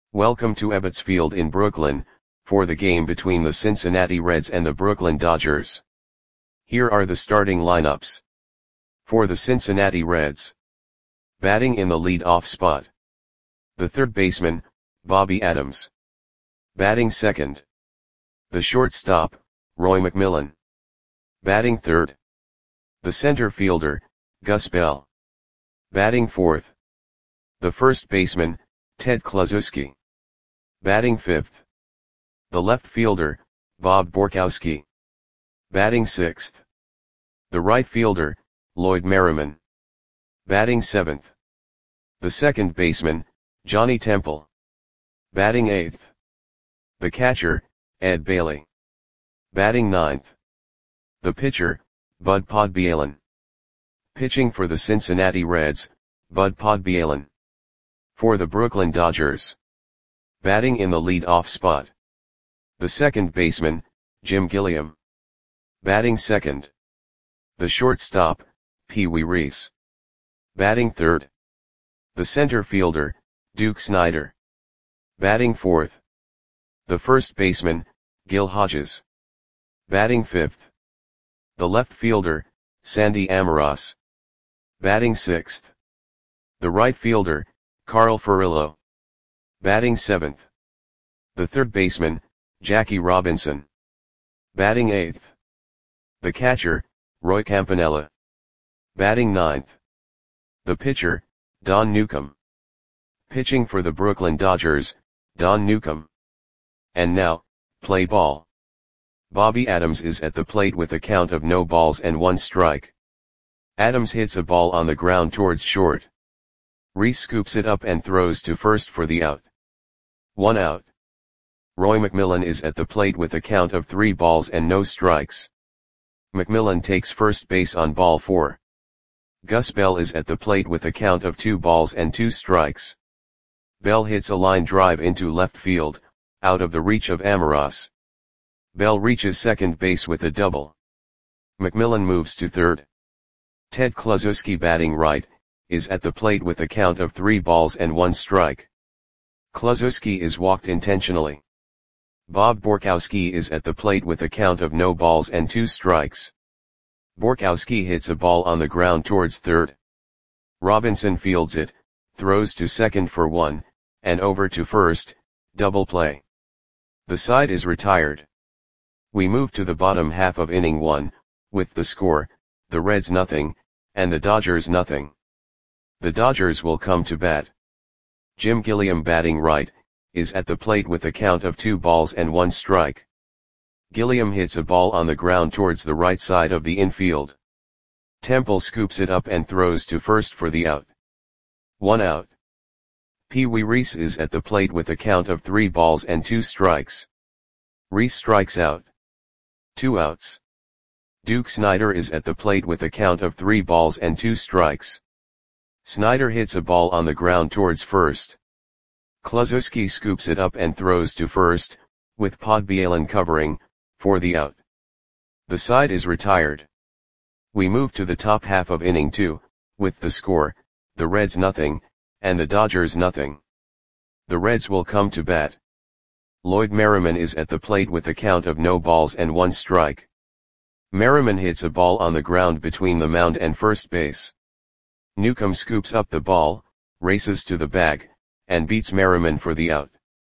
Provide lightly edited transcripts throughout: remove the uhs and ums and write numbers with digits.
Welcome to Ebbets Field in Brooklyn, for the game between the Cincinnati Reds and the Brooklyn Dodgers. Here are the starting lineups. For the Cincinnati Reds. Batting in the lead-off spot. The third baseman, Bobby Adams. Batting second. The shortstop, Roy McMillan. Batting third. The center fielder, Gus Bell. Batting fourth. The first baseman, Ted Kluszewski. Batting fifth. The left fielder, Bob Borkowski. Batting sixth. The right fielder, Lloyd Merriman. Batting seventh. The second baseman, Johnny Temple. Batting eighth. The catcher, Ed Bailey. Batting ninth. The pitcher, Bud Podbielin. Pitching for the Cincinnati Reds, Bud Podbielin. For the Brooklyn Dodgers. Batting in the lead-off spot. The second baseman, Jim Gilliam. Batting second. The shortstop, Pee Wee Reese. Batting third. The center fielder, Duke Snider. Batting fourth. The first baseman, Gil Hodges. Batting fifth. The left fielder, Sandy Amoros. Batting sixth. The right fielder, Carl Furillo. Batting seventh. The third baseman, Jackie Robinson. Batting eighth. The catcher, Roy Campanella. Batting ninth. The pitcher, Don Newcombe. Pitching for the Brooklyn Dodgers, Don Newcombe. And now, play ball. Bobby Adams is at the plate with a count of no balls and one strike. Adams hits a ball on the ground towards short. Reese scoops it up and throws to first for the out. 1 out. Roy McMillan is at the plate with a count of 3 balls and no strikes. McMillan takes first base on ball 4. Gus Bell is at the plate with a count of 2 balls and 2 strikes. Bell hits a line drive into left field, out of the reach of Amoros. Bell reaches second base with a double. McMillan moves to third. Ted Kluszewski, batting right, is at the plate with a count of 3 balls and 1 strike. Kluszewski is walked intentionally. Bob Borkowski is at the plate with a count of no balls and 2 strikes. Borkowski hits a ball on the ground towards third. Robinson fields it, throws to second for 1, and over to first, double play. The side is retired. We move to the bottom half of inning 1, with the score, the Reds nothing, and the Dodgers nothing. The Dodgers will come to bat. Jim Gilliam, batting right, is at the plate with a count of 2 balls and 1 strike. Gilliam hits a ball on the ground towards the right side of the infield. Temple scoops it up and throws to first for the out. 1 out. Pee Wee Reese is at the plate with a count of 3 balls and 2 strikes. Reese strikes out. 2 outs. Duke Snider is at the plate with a count of 3 balls and 2 strikes. Snider hits a ball on the ground towards first. Kluszewski scoops it up and throws to first, with Podbielin covering, for the out. The side is retired. We move to the top half of inning 2, with the score, the Reds nothing, and the Dodgers nothing. The Reds will come to bat. Lloyd Merriman is at the plate with a count of no balls and 1 strike. Merriman hits a ball on the ground between the mound and first base. Newcombe scoops up the ball, races to the bag, and beats Merriman for the out.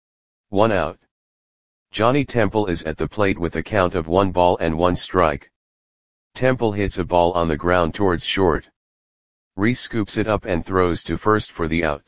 1 out. Johnny Temple is at the plate with a count of 1 ball and 1 strike. Temple hits a ball on the ground towards short. Reese scoops it up and throws to first for the out.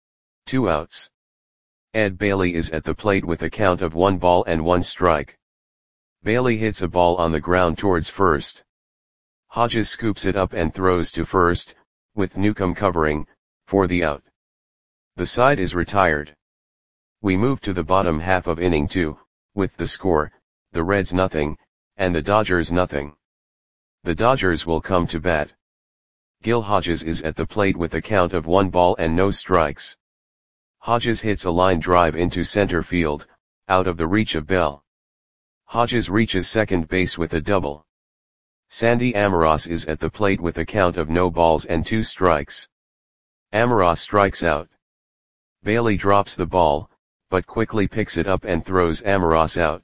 2 outs. Ed Bailey is at the plate with a count of 1 ball and 1 strike. Bailey hits a ball on the ground towards first. Hodges scoops it up and throws to first, with Newcombe covering, for the out. The side is retired. We move to the bottom half of inning 2, with the score, the Reds nothing, and the Dodgers nothing. The Dodgers will come to bat. Gil Hodges is at the plate with a count of 1 ball and no strikes. Hodges hits a line drive into center field, out of the reach of Bell. Hodges reaches second base with a double. Sandy Amoros is at the plate with a count of no balls and 2 strikes. Amoros strikes out. Bailey drops the ball, but quickly picks it up and throws Amoros out.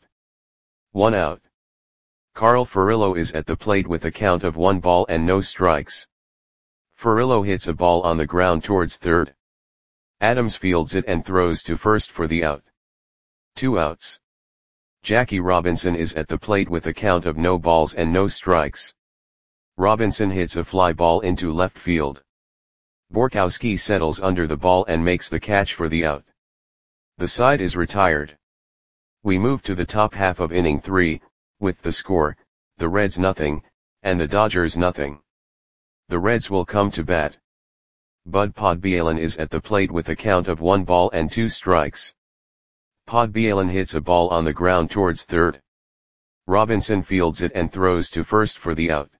1 out. Carl Furillo is at the plate with a count of 1 ball and no strikes. Furillo hits a ball on the ground towards third. Adams fields it and throws to first for the out. 2 outs. Jackie Robinson is at the plate with a count of no balls and no strikes. Robinson hits a fly ball into left field. Borkowski settles under the ball and makes the catch for the out. The side is retired. We move to the top half of inning 3, with the score, the Reds nothing, and the Dodgers nothing. The Reds will come to bat. Bud Podbielin is at the plate with a count of 1 ball and 2 strikes. Podbielin hits a ball on the ground towards third. Robinson fields it and throws to first for the out.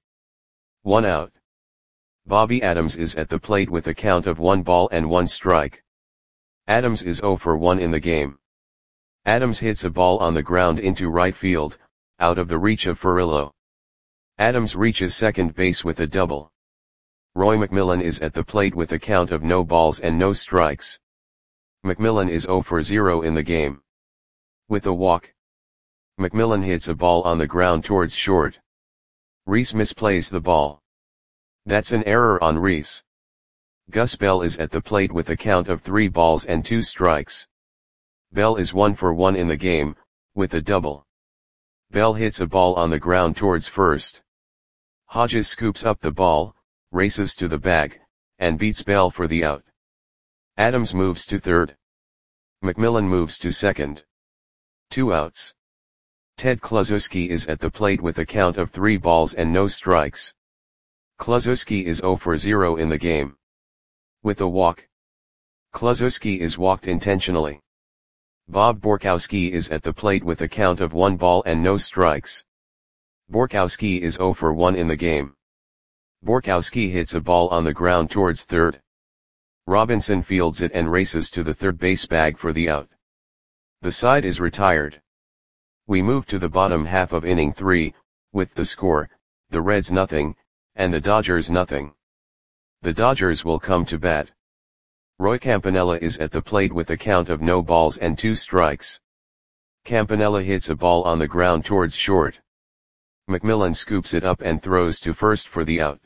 1 out. Bobby Adams is at the plate with a count of 1 ball and 1 strike. Adams is 0 for 1 in the game. Adams hits a ball on the ground into right field, out of the reach of Furillo. Adams reaches second base with a double. Roy McMillan is at the plate with a count of no balls and no strikes. McMillan is 0 for 0 in the game. With a walk, McMillan hits a ball on the ground towards short. Reese misplays the ball. That's an error on Reese. Gus Bell is at the plate with a count of 3 balls and 2 strikes. Bell is 1 for 1 in the game, with a double. Bell hits a ball on the ground towards first. Hodges scoops up the ball, races to the bag, and beats Bell for the out. Adams moves to third. McMillan moves to second. 2 outs. Ted Kluszewski is at the plate with a count of 3 balls and no strikes. Kluszewski is 0 for 0 in the game. With a walk, Kluszewski is walked intentionally. Bob Borkowski is at the plate with a count of 1 ball and no strikes. Borkowski is 0 for 1 in the game. Borkowski hits a ball on the ground towards third. Robinson fields it and races to the third base bag for the out. The side is retired. We move to the bottom half of inning 3, with the score, the Reds nothing, and the Dodgers nothing. The Dodgers will come to bat. Roy Campanella is at the plate with a count of no balls and 2 strikes. Campanella hits a ball on the ground towards short. McMillan scoops it up and throws to first for the out.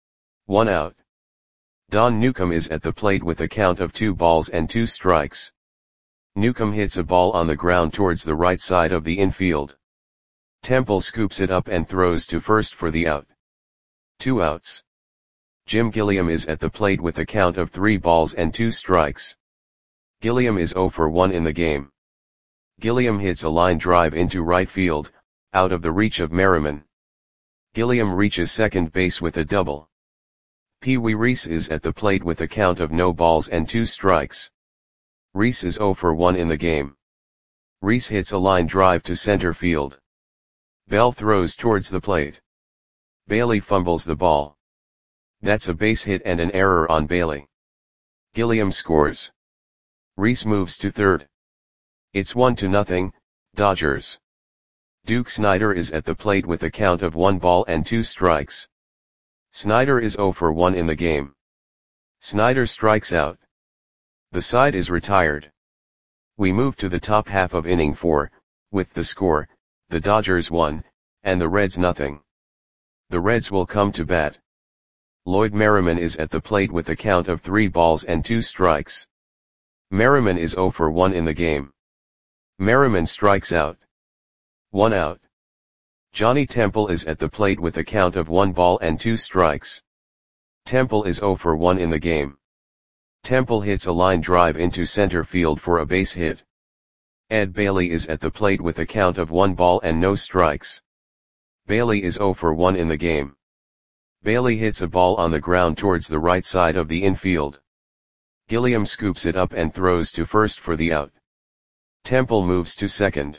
1 out. Don Newcomb is at the plate with a count of 2 balls and 2 strikes. Newcomb hits a ball on the ground towards the right side of the infield. Temple scoops it up and throws to first for the out. 2 outs. Jim Gilliam is at the plate with a count of 3 balls and 2 strikes. Gilliam is 0 for 1 in the game. Gilliam hits a line drive into right field, out of the reach of Merriman. Gilliam reaches second base with a double. Pee Wee Reese is at the plate with a count of no balls and 2 strikes. Reese is 0 for 1 in the game. Reese hits a line drive to center field. Bell throws towards the plate. Bailey fumbles the ball. That's a base hit and an error on Bailey. Gilliam scores. Reese moves to third. It's 1-0, Dodgers. Duke Snider is at the plate with a count of 1 ball and 2 strikes. Snider is 0 for 1 in the game. Snider strikes out. The side is retired. We move to the top half of inning 4, with the score, the Dodgers 1, and the Reds nothing. The Reds will come to bat. Lloyd Merriman is at the plate with a count of 3 balls and 2 strikes. Merriman is 0 for 1 in the game. Merriman strikes out. 1 out. Johnny Temple is at the plate with a count of 1 ball and 2 strikes. Temple is 0 for 1 in the game. Temple hits a line drive into center field for a base hit. Ed Bailey is at the plate with a count of 1 ball and no strikes. Bailey is 0 for 1 in the game. Bailey hits a ball on the ground towards the right side of the infield. Gilliam scoops it up and throws to first for the out. Temple moves to second.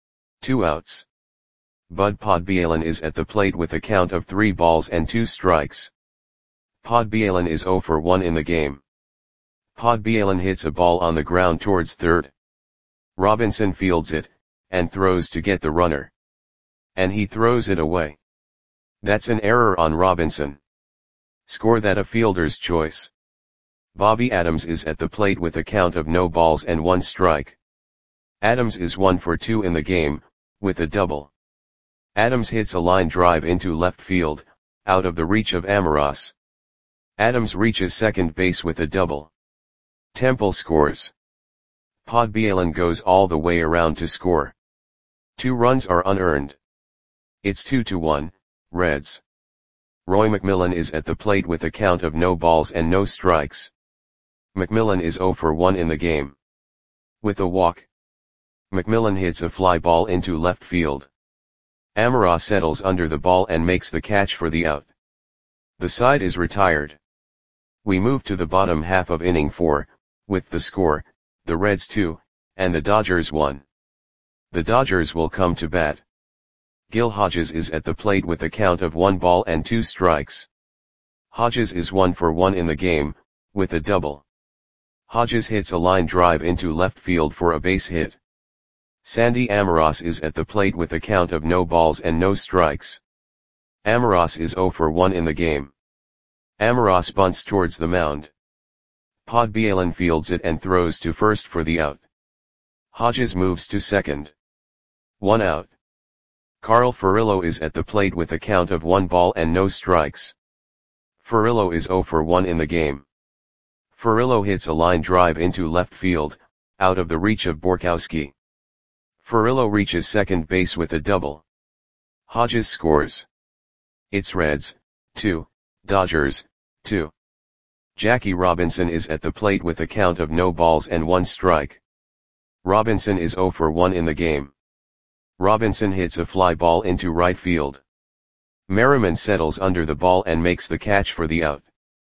2 outs. Bud Podbielin is at the plate with a count of 3 balls and 2 strikes. Podbielin is 0 for 1 in the game. Podbielin hits a ball on the ground towards third. Robinson fields it, and throws to get the runner. And he throws it away. That's an error on Robinson. Score that a fielder's choice. Bobby Adams is at the plate with a count of no balls and 1 strike. Adams is 1 for 2 in the game, with a double. Adams hits a line drive into left field, out of the reach of Amoros. Adams reaches second base with a double. Temple scores. Podbielin goes all the way around to score. 2 runs are unearned. It's 2-1, Reds. Roy McMillan is at the plate with a count of no balls and no strikes. McMillan is 0 for 1 in the game. With a walk. McMillan hits a fly ball into left field. Amoros settles under the ball and makes the catch for the out. The side is retired. We move to the bottom half of inning 4, with the score, the Reds 2, and the Dodgers 1. The Dodgers will come to bat. Gil Hodges is at the plate with a count of 1 ball and 2 strikes. Hodges is 1 for 1 in the game, with a double. Hodges hits a line drive into left field for a base hit. Sandy Amoros is at the plate with a count of no balls and no strikes. Amoros is 0 for 1 in the game. Amoros bunts towards the mound. Podbielin fields it and throws to first for the out. Hodges moves to second. 1 out. Carl Furillo is at the plate with a count of 1 ball and no strikes. Furillo is 0 for 1 in the game. Furillo hits a line drive into left field, out of the reach of Borkowski. Furillo reaches second base with a double. Hodges scores. It's Reds, 2, Dodgers, 2. Jackie Robinson is at the plate with a count of no balls and 1 strike. Robinson is 0 for 1 in the game. Robinson hits a fly ball into right field. Merriman settles under the ball and makes the catch for the out.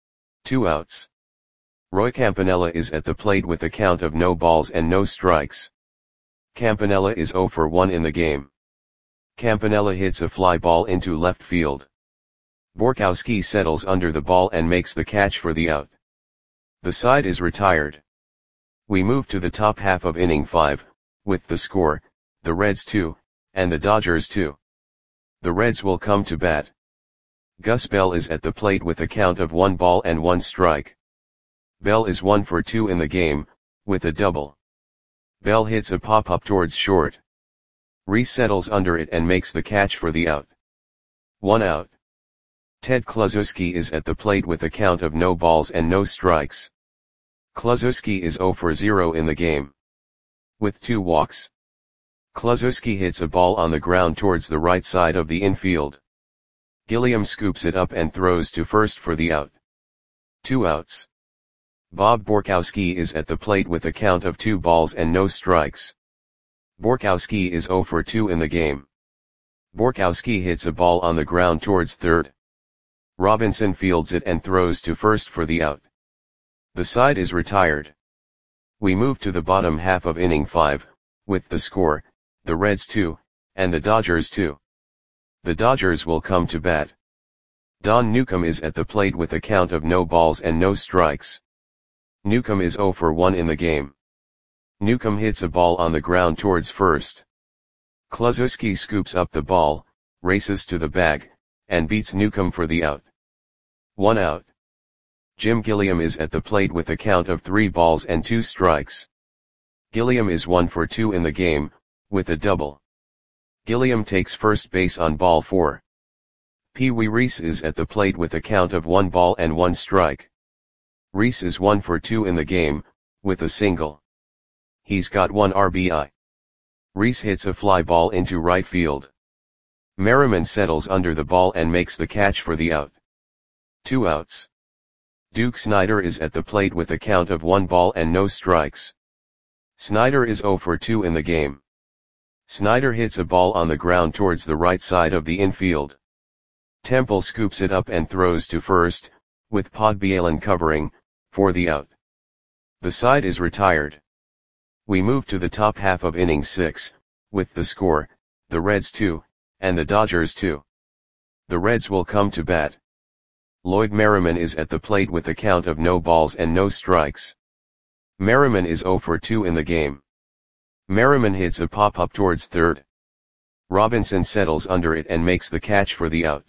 2 outs. Roy Campanella is at the plate with a count of no balls and no strikes. Campanella is 0 for 1 in the game. Campanella hits a fly ball into left field. Borkowski settles under the ball and makes the catch for the out. The side is retired. We move to the top half of inning 5, with the score, the Reds 2, and the Dodgers 2. The Reds will come to bat. Gus Bell is at the plate with a count of 1 ball and 1 strike. Bell is 1 for 2 in the game, with a double. Bell hits a pop-up towards short. Reese settles under it and makes the catch for the out. 1 out. Ted Kluszewski is at the plate with a count of no balls and no strikes. Kluszewski is 0 for 0 in the game. With 2 walks. Kluszewski hits a ball on the ground towards the right side of the infield. Gilliam scoops it up and throws to first for the out. 2 outs. Bob Borkowski is at the plate with a count of 2 balls and no strikes. Borkowski is 0 for 2 in the game. Borkowski hits a ball on the ground towards third. Robinson fields it and throws to first for the out. The side is retired. We move to the bottom half of inning 5, with the score, the Reds 2, and the Dodgers 2. The Dodgers will come to bat. Don Newcomb is at the plate with a count of no balls and no strikes. Newcomb is 0 for 1 in the game. Newcomb hits a ball on the ground towards first. Kluszewski scoops up the ball, races to the bag, and beats Newcomb for the out. 1 out. Jim Gilliam is at the plate with a count of 3 balls and 2 strikes. Gilliam is 1 for 2 in the game, with a double. Gilliam takes first base on ball 4. Pee Wee Reese is at the plate with a count of 1 ball and 1 strike. Reese is 1 for 2 in the game, with a single. He's got 1 RBI. Reese hits a fly ball into right field. Merriman settles under the ball and makes the catch for the out. 2 outs. Duke Snider is at the plate with a count of 1 ball and no strikes. Snider is 0 for 2 in the game. Snider hits a ball on the ground towards the right side of the infield. Temple scoops it up and throws to first, with Podbielin covering, for the out. The side is retired. We move to the top half of inning 6, with the score, the Reds 2, and the Dodgers 2. The Reds will come to bat. Lloyd Merriman is at the plate with a count of no balls and no strikes. Merriman is 0 for 2 in the game. Merriman hits a pop-up towards third. Robinson settles under it and makes the catch for the out.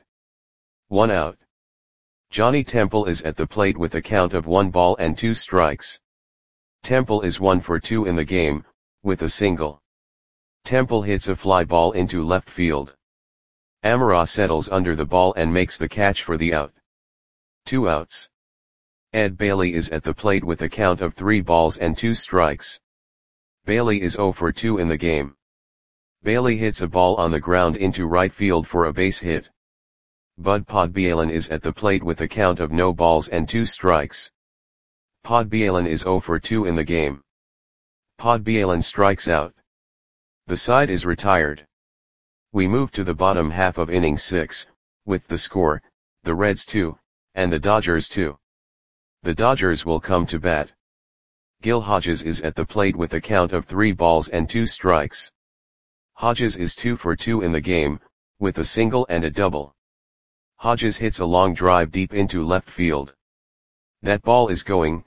1 out. Johnny Temple is at the plate with a count of 1 ball and 2 strikes. Temple is 1 for 2 in the game, with a single. Temple hits a fly ball into left field. Amara settles under the ball and makes the catch for the out. 2 outs. Ed Bailey is at the plate with a count of 3 balls and 2 strikes. Bailey is 0 for 2 in the game. Bailey hits a ball on the ground into right field for a base hit. Bud Podbielin is at the plate with a count of no balls and 2 strikes. Podbielin is 0 for 2 in the game. Podbielin strikes out. The side is retired. We move to the bottom half of inning 6, with the score, the Reds 2, and the Dodgers 2. The Dodgers will come to bat. Gil Hodges is at the plate with a count of 3 balls and 2 strikes. Hodges is 2 for 2 in the game, with a single and a double. Hodges hits a long drive deep into left field. That ball is gone.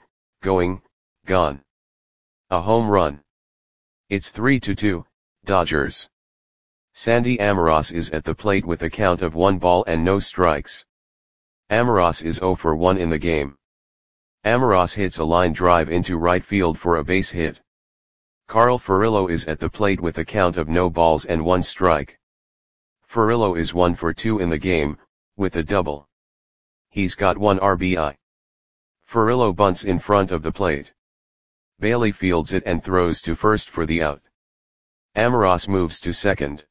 A home run. It's 3-2, Dodgers. Sandy Amaras is at the plate with a count of 1 ball and no strikes. Amaras is 0 for 1 in the game. Amaras hits a line drive into right field for a base hit. Carl Furillo is at the plate with a count of no balls and 1 strike. Furillo is 1 for 2 in the game, with a double. He's got 1 RBI. Furillo bunts in front of the plate. Bailey fields it and throws to first for the out. Amaras moves to second.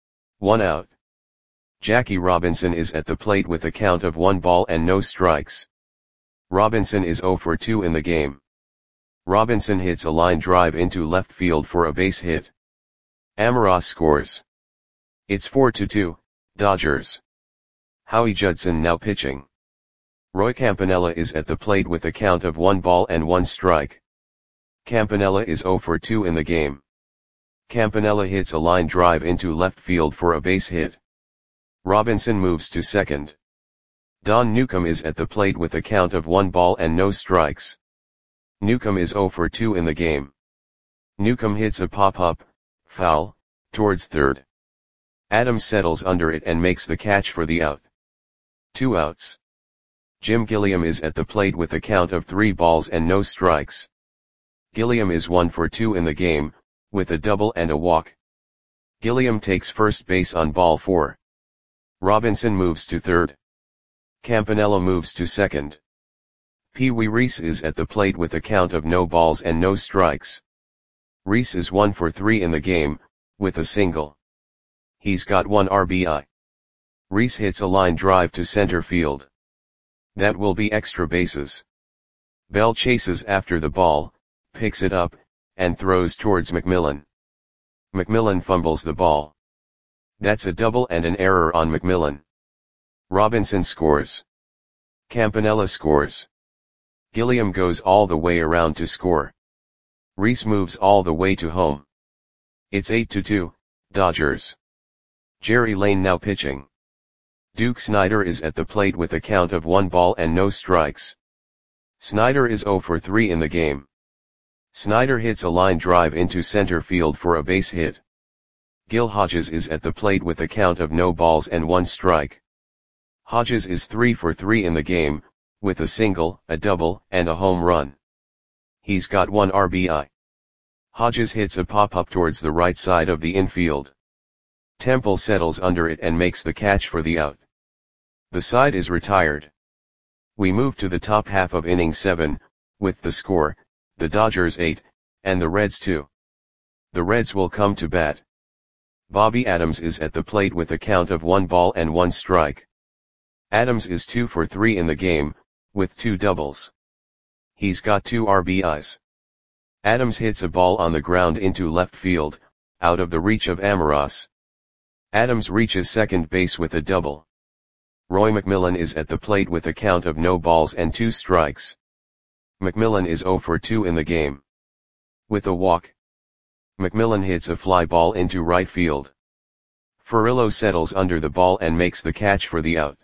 1 out. Jackie Robinson is at the plate with a count of 1 ball and no strikes. Robinson is 0 for 2 in the game. Robinson hits a line drive into left field for a base hit. Amaras scores. It's 4-2, Dodgers. Howie Judson now pitching. Roy Campanella is at the plate with a count of 1 ball and 1 strike. Campanella is 0 for 2 in the game. Campanella hits a line drive into left field for a base hit. Robinson moves to second. Don Newcomb is at the plate with a count of 1 ball and no strikes. Newcomb is 0 for 2 in the game. Newcomb hits a pop-up, foul, towards third. Adams settles under it and makes the catch for the out. 2 outs. Jim Gilliam is at the plate with a count of 3 balls and no strikes. Gilliam is 1 for 2 in the game, with a double and a walk. Gilliam takes first base on ball 4. Robinson moves to third. Campanella moves to second. Pee Wee Reese is at the plate with a count of no balls and no strikes. Reese is 1 for 3 in the game, with a single. He's got 1 RBI. Reese hits a line drive to center field. That will be extra bases. Bell chases after the ball, picks it up, and throws towards McMillan. McMillan fumbles the ball. That's a double and an error on McMillan. Robinson scores. Campanella scores. Gilliam goes all the way around to score. Reese moves all the way to home. It's 8-2, Dodgers. Jerry Lane now pitching. Duke Snider is at the plate with a count of 1 ball and no strikes. Snider is 0 for 3 in the game. Snider hits a line drive into center field for a base hit. Gil Hodges is at the plate with a count of no balls and 1 strike. Hodges is 3 for 3 in the game, with a single, a double, and a home run. He's got 1 RBI. Hodges hits a pop-up towards the right side of the infield. Temple settles under it and makes the catch for the out. The side is retired. We move to the top half of inning 7, with the score, the Dodgers 8, and the Reds 2. The Reds will come to bat. Bobby Adams is at the plate with a count of 1 ball and 1 strike. Adams is 2 for 3 in the game, with 2 doubles. He's got 2 RBIs. Adams hits a ball on the ground into left field, out of the reach of Amaras. Adams reaches second base with a double. Roy McMillan is at the plate with a count of no balls and 2 strikes. McMillan is 0 for 2 in the game. With a walk. McMillan hits a fly ball into right field. Furillo settles under the ball and makes the catch for the out.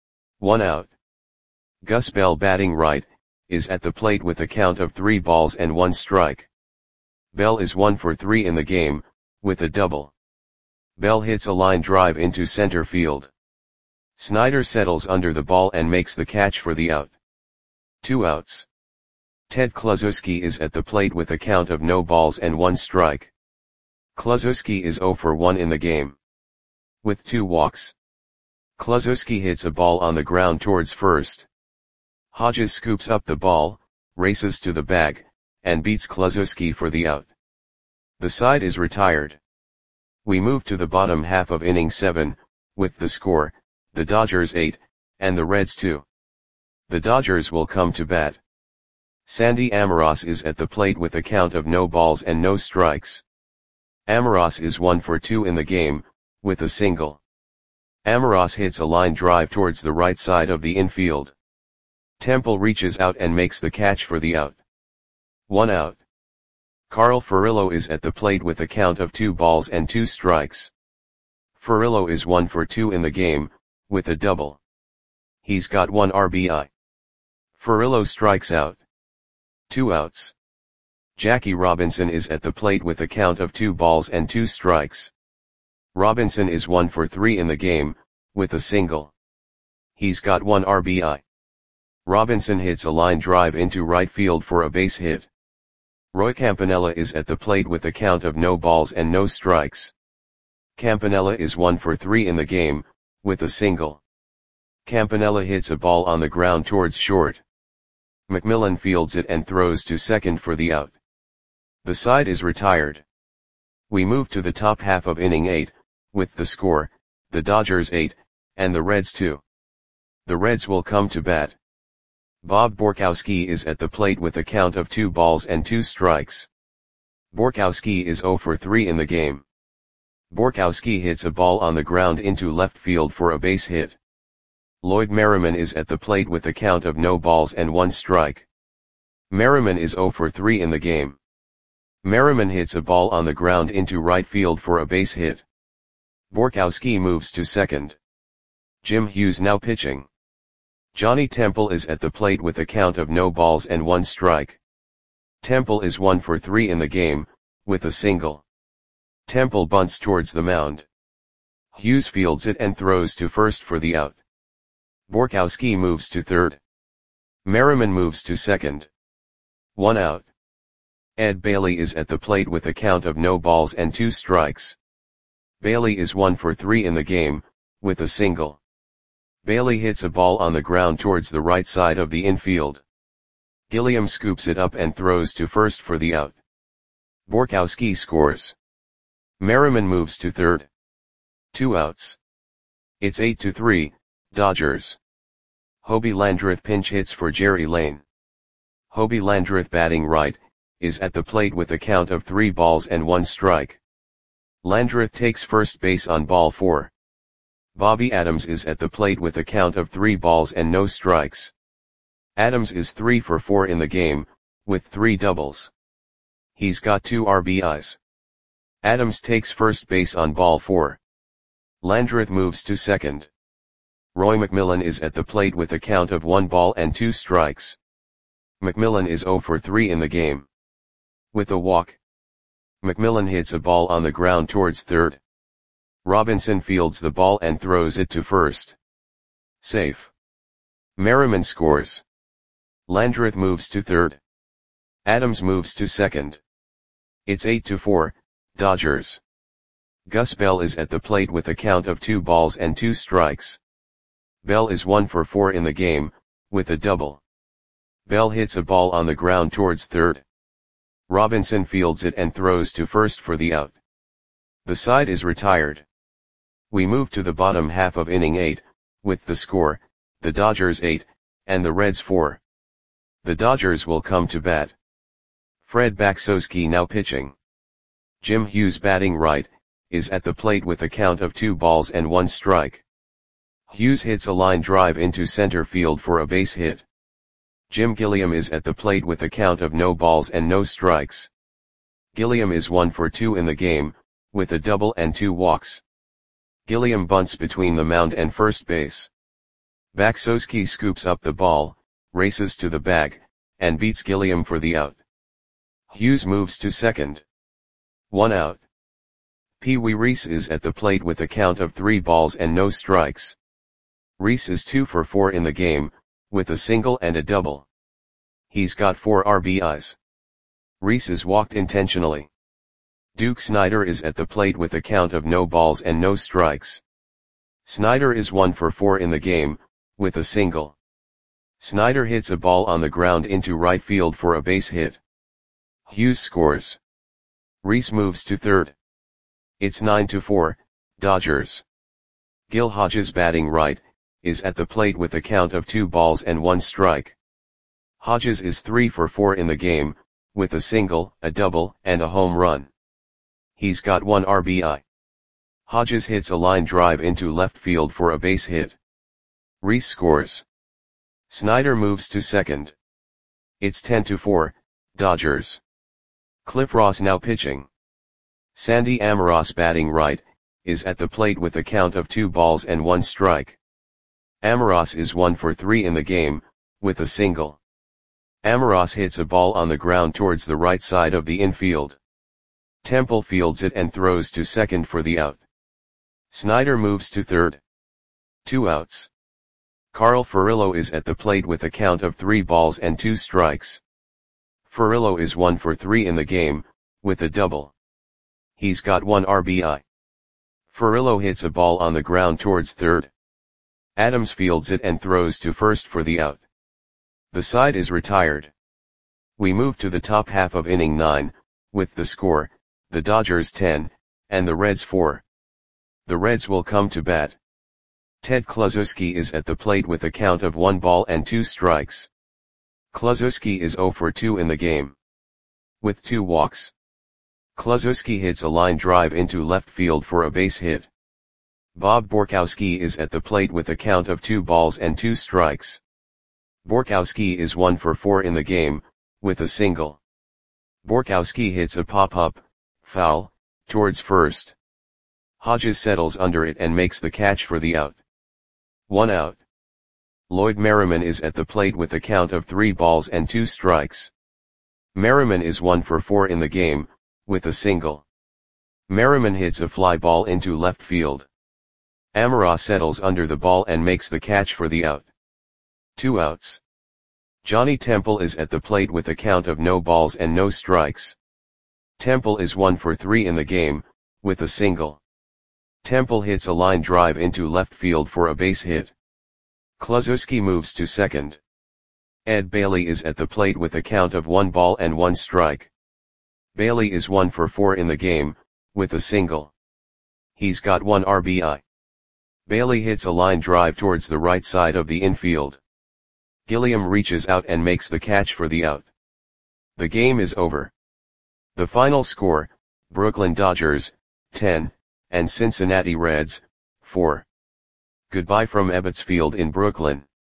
1 out. Gus Bell, batting right, is at the plate with a count of 3 balls and 1 strike. Bell is 1 for 3 in the game, with a double. Bell hits a line drive into center field. Snider settles under the ball and makes the catch for the out. 2 outs. Ted Kluszewski is at the plate with a count of no balls and 1 strike. Kluszewski is 0 for 1 in the game. With 2 walks. Kluszewski hits a ball on the ground towards first. Hodges scoops up the ball, races to the bag, and beats Kluszewski for the out. The side is retired. We move to the bottom half of inning 7, with the score, the Dodgers 8, and the Reds 2. The Dodgers will come to bat. Sandy Amoros is at the plate with a count of no balls and no strikes. Amoros is 1 for 2 in the game, with a single. Amoros hits a line drive towards the right side of the infield. Temple reaches out and makes the catch for the out. 1 out. Carl Furillo is at the plate with a count of 2 balls and 2 strikes. Furillo is 1 for 2 in the game, with a double. He's got 1 RBI. Furillo strikes out. 2 outs. Jackie Robinson is at the plate with a count of 2 balls and 2 strikes. Robinson is 1 for 3 in the game, with a single. He's got 1 RBI. Robinson hits a line drive into right field for a base hit. Roy Campanella is at the plate with a count of no balls and no strikes. Campanella is 1 for 3 in the game, with a single. Campanella hits a ball on the ground towards short. McMillan fields it and throws to second for the out. The side is retired. We move to the top half of inning 8, with the score, the Dodgers 8, and the Reds 2. The Reds will come to bat. Bob Borkowski is at the plate with a count of 2 balls and 2 strikes. Borkowski is 0 for 3 in the game. Borkowski hits a ball on the ground into left field for a base hit. Lloyd Merriman is at the plate with a count of no balls and 1 strike. Merriman is 0 for 3 in the game. Merriman hits a ball on the ground into right field for a base hit. Borkowski moves to second. Jim Hughes now pitching. Johnny Temple is at the plate with a count of no balls and 1 strike. Temple is 1 for 3 in the game, with a single. Temple bunts towards the mound. Hughes fields it and throws to first for the out. Borkowski moves to third. Merriman moves to second. 1 out. Ed Bailey is at the plate with a count of no balls and 2 strikes. Bailey is 1 for 3 in the game, with a single. Bailey hits a ball on the ground towards the right side of the infield. Gilliam scoops it up and throws to first for the out. Borkowski scores. Merriman moves to third. 2 outs. It's 8-3, Dodgers. Hobie Landreth pinch hits for Jerry Lane. Hobie Landreth batting right, is at the plate with a count of 3 balls and 1 strike. Landreth takes first base on ball 4. Bobby Adams is at the plate with a count of 3 balls and no strikes. Adams is 3 for 4 in the game, with 3 doubles. He's got 2 RBIs. Adams takes first base on ball 4. Landreth moves to second. Roy McMillan is at the plate with a count of 1 ball and 2 strikes. McMillan is 0 for 3 in the game. With a walk. McMillan hits a ball on the ground towards third. Robinson fields the ball and throws it to first. Safe. Merriman scores. Landreth moves to third. Adams moves to second. It's 8-4, Dodgers. Gus Bell is at the plate with a count of 2 balls and 2 strikes. Bell is 1 for 4 in the game, with a double. Bell hits a ball on the ground towards third. Robinson fields it and throws to first for the out. The side is retired. We move to the bottom half of inning 8, with the score, the Dodgers 8, and the Reds 4. The Dodgers will come to bat. Fred Baksowski now pitching. Jim Hughes batting right, is at the plate with a count of 2 balls and 1 strike. Hughes hits a line drive into center field for a base hit. Jim Gilliam is at the plate with a count of no balls and no strikes. Gilliam is 1 for 2 in the game, with a double and 2 walks. Gilliam bunts between the mound and first base. Baksowski scoops up the ball, races to the bag, and beats Gilliam for the out. Hughes moves to second. 1 out. Pee Wee Reese is at the plate with a count of 3 balls and no strikes. Reese is 2 for 4 in the game, with a single and a double. He's got 4 RBIs. Rhys is walked intentionally. Duke Snider is at the plate with a count of no balls and no strikes. Snider is 1 for 4 in the game, with a single. Snider hits a ball on the ground into right field for a base hit. Hughes scores. Rhys moves to third. It's 9-4, Dodgers. Gil Hodges, batting right, is at the plate with a count of 2 balls and 1 strike. Hodges is 3 for 4 in the game, with a single, a double, and a home run. He's got 1 RBI. Hodges hits a line drive into left field for a base hit. Rhys scores. Snider moves to second. It's 10-4, Dodgers. Cliff Ross now pitching. Sandy Almiroz, batting right, is at the plate with a count of 2 balls and 1 strike. Almiroz is 1 for 3 in the game, with a single. Almiroz hits a ball on the ground towards the right side of the infield. Temple fields it and throws to second for the out. Snider moves to third. 2 outs. Carl Furillo is at the plate with a count of 3 balls and 2 strikes. Furillo is 1 for 3 in the game, with a double. He's got 1 RBI. Furillo hits a ball on the ground towards third. Adams fields it and throws to first for the out. The side is retired. We move to the top half of inning 9, with the score, the Dodgers 10, and the Reds 4. The Reds will come to bat. Ted Kluszewski is at the plate with a count of 1 ball and 2 strikes. Kluszewski is 0 for 2 in the game. With 2 walks. Kluszewski hits a line drive into left field for a base hit. Bob Borkowski is at the plate with a count of 2 balls and 2 strikes. Borkowski is 1 for 4 in the game, with a single. Borkowski hits a pop-up, foul, towards first. Hodges settles under it and makes the catch for the out. 1 out. Lloyd Merriman is at the plate with a count of 3 balls and 2 strikes. Merriman is 1 for 4 in the game, with a single. Merriman hits a fly ball into left field. Almiroz settles under the ball and makes the catch for the out. 2 outs. Johnny Temple is at the plate with a count of no balls and no strikes. Temple is 1 for 3 in the game, with a single. Temple hits a line drive into left field for a base hit. Kluszewski moves to second. Ed Bailey is at the plate with a count of 1 ball and 1 strike. Bailey is 1 for 4 in the game, with a single. He's got 1 RBI. Bailey hits a line drive towards the right side of the infield. Gilliam reaches out and makes the catch for the out. The game is over. The final score, Brooklyn Dodgers, 10, and Cincinnati Reds, 4. Goodbye from Ebbets Field in Brooklyn.